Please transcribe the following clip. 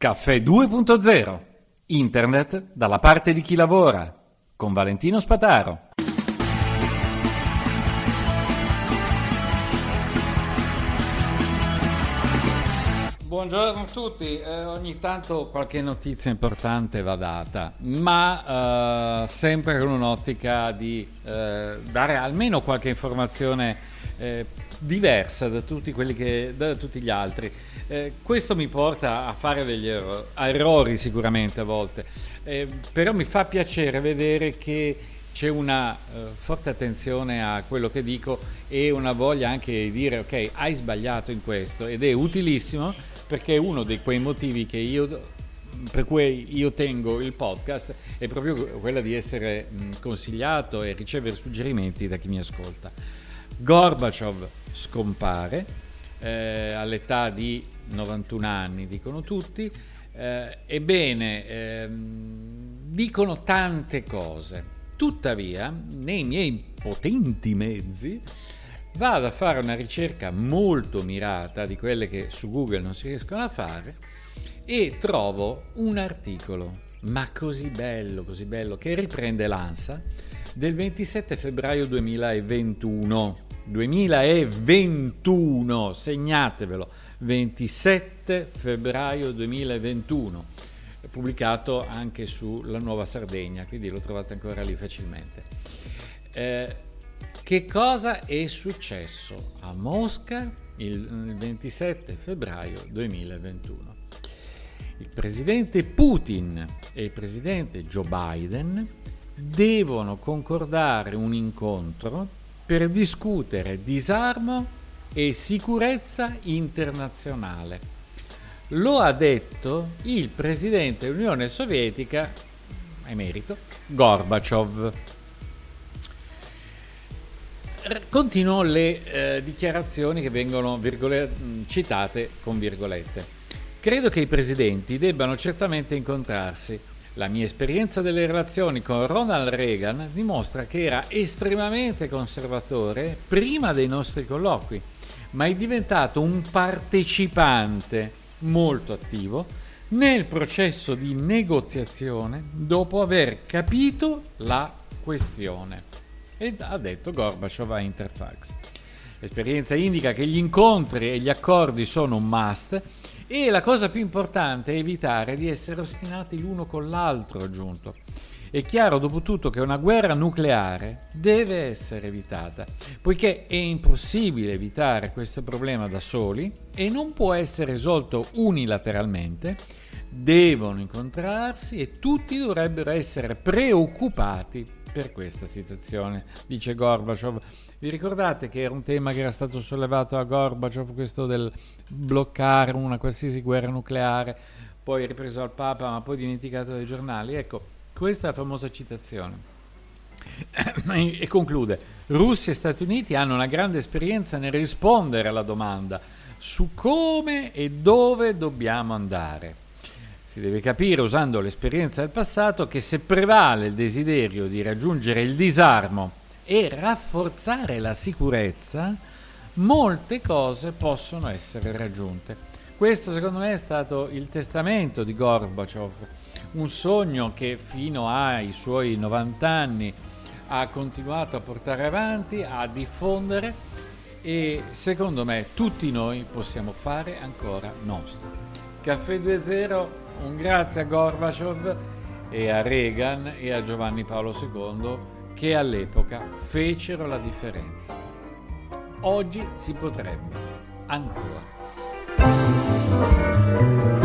Caffè 2.0. Internet dalla parte di chi lavora. Con Valentino Spataro. Buongiorno a tutti. Ogni tanto qualche notizia importante va data, ma sempre con un'ottica di dare almeno qualche informazione diversa da tutti gli altri. Questo mi porta a fare degli errori sicuramente a volte, però mi fa piacere vedere che c'è una forte attenzione a quello che dico e una voglia anche di dire ok, hai sbagliato in questo, ed è utilissimo perché è uno dei quei motivi per cui io tengo il podcast è proprio quella di essere consigliato e ricevere suggerimenti da chi mi ascolta. Gorbaciov scompare all'età di 91 anni, dicono tutti. Ebbene, dicono tante cose. Tuttavia, nei miei potenti mezzi, vado a fare una ricerca molto mirata di quelle che su Google non si riescono a fare e trovo un articolo, ma così bello, che riprende l'ANSA del 27 febbraio 2021. 2021, segnatevelo, 27 febbraio 2021, pubblicato anche sulla Nuova Sardegna, quindi lo trovate ancora lì facilmente. Che cosa è successo a Mosca il 27 febbraio 2021? Il presidente Putin e il presidente Joe Biden devono concordare un incontro per discutere disarmo e sicurezza internazionale. Lo ha detto il presidente dell'Unione Sovietica, emerito, Gorbaciov. Continuo le dichiarazioni che vengono citate con virgolette. Credo che i presidenti debbano certamente incontrarsi. La mia esperienza delle relazioni con Ronald Reagan dimostra che era estremamente conservatore prima dei nostri colloqui, ma è diventato un partecipante molto attivo nel processo di negoziazione dopo aver capito la questione. E ha detto Gorbaciov a Interfax. L'esperienza indica che gli incontri e gli accordi sono un must e la cosa più importante è evitare di essere ostinati l'uno con l'altro, ha aggiunto. È chiaro dopo tutto che una guerra nucleare deve essere evitata, poiché è impossibile evitare questo problema da soli e non può essere risolto unilateralmente. Devono incontrarsi e tutti dovrebbero essere preoccupati per questa situazione, dice Gorbaciov. Vi ricordate che era un tema che era stato sollevato a Gorbaciov, questo del bloccare una qualsiasi guerra nucleare, poi ripreso dal Papa ma poi dimenticato dai giornali? Ecco, questa è la famosa citazione. E conclude: Russia e Stati Uniti hanno una grande esperienza nel rispondere alla domanda su come e dove dobbiamo andare. Si deve capire, usando l'esperienza del passato, che se prevale il desiderio di raggiungere il disarmo e rafforzare la sicurezza, molte cose possono essere raggiunte. Questo, secondo me, è stato il testamento di Gorbaciov, un sogno che fino ai suoi 90 anni ha continuato a portare avanti, a diffondere, e secondo me tutti noi possiamo fare ancora nostro. Caffè 2.0, un grazie a Gorbaciov e a Reagan e a Giovanni Paolo II che all'epoca fecero la differenza. Oggi si potrebbe ancora.